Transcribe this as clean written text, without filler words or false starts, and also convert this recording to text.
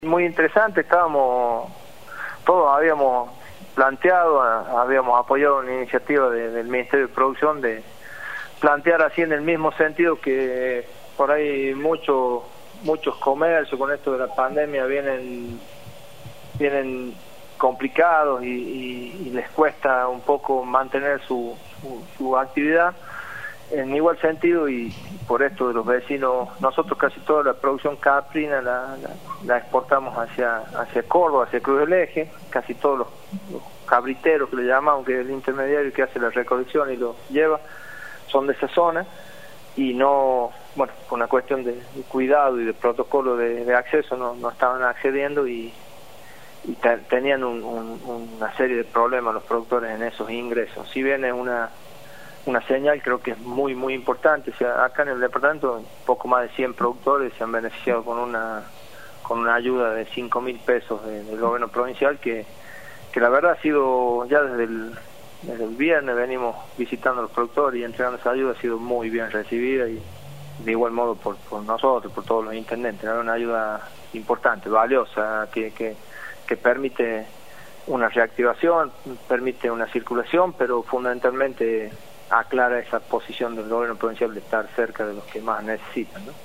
Muy interesante, todos habíamos planteado, habíamos apoyado una iniciativa del Ministerio de Producción de plantear así en el mismo sentido que por ahí muchos comercios con esto de la pandemia vienen complicados y les cuesta un poco mantener su actividad. En igual sentido, y por esto de los vecinos, nosotros casi toda la producción caprina la exportamos hacia Córdoba, hacia Cruz del Eje, casi todos los cabriteros que le llamamos, que es el intermediario que hace la recolección y lo lleva, son de esa zona, y no, bueno, por una cuestión de cuidado y de protocolo de acceso no estaban accediendo y tenían una serie de problemas los productores en esos ingresos. Si bien es una señal, creo que es muy importante. O sea, acá en el departamento poco más de 100 productores se han beneficiado con una ayuda de 5.000 pesos del gobierno provincial, que la verdad ha sido, ya desde el viernes venimos visitando a los productores y entregando esa ayuda, ha sido muy bien recibida, y de igual modo por nosotros, por todos los intendentes. Es una ayuda importante, valiosa, que permite una reactivación, permite una circulación, pero fundamentalmente aclara esa posición del gobierno provincial de estar cerca de los que más necesitan, ¿no?